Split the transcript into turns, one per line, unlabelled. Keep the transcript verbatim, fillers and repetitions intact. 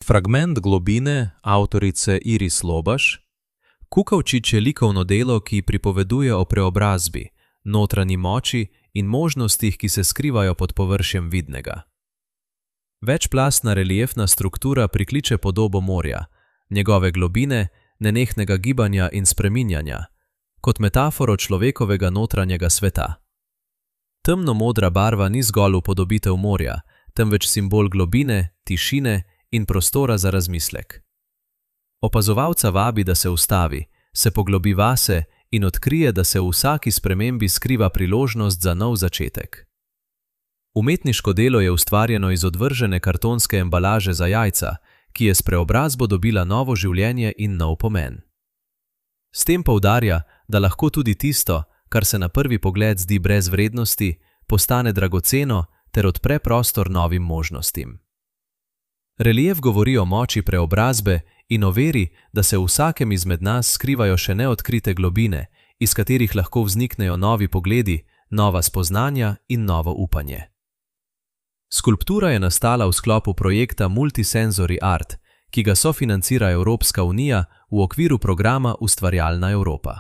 Fragment globine avtorice Iris Lobaš. Kukovčič je likovno delo, ki pripoveduje o preobrazbi, notranji moči in možnostih, ki se skrivajo pod površjem vidnega. Večplastna reliefna struktura prikliče podobo morja, njegove globine, nenehnega gibanja in spreminjanja, kot metaforo človekovega notranjega sveta. Temno-modra barva ni zgolj upodobitev morja, temveč simbol globine, tišine in prostora za razmislek. Opazovalca vabi, da se ustavi, se poglobi vase in odkrije, da se v vsaki spremembi skriva priložnost za nov začetek. Umetniško delo je ustvarjeno iz odvržene kartonske embalaže za jajca, ki je s preobrazbo dobila novo življenje in nov pomen. S tem poudarja, da lahko tudi tisto, kar se na prvi pogled zdi brez vrednosti, postane dragoceno ter odpre prostor novim možnostim. Relief govori o moči preobrazbe in o veri, da se v vsakem izmed nas skrivajo še neodkrite globine, iz katerih lahko vzniknejo novi pogledi, nova spoznanja in novo upanje. Skulptura je nastala v sklopu projekta Multisensory Art, ki ga sofinancira Evropska unija v okviru programa Ustvarjalna Evropa.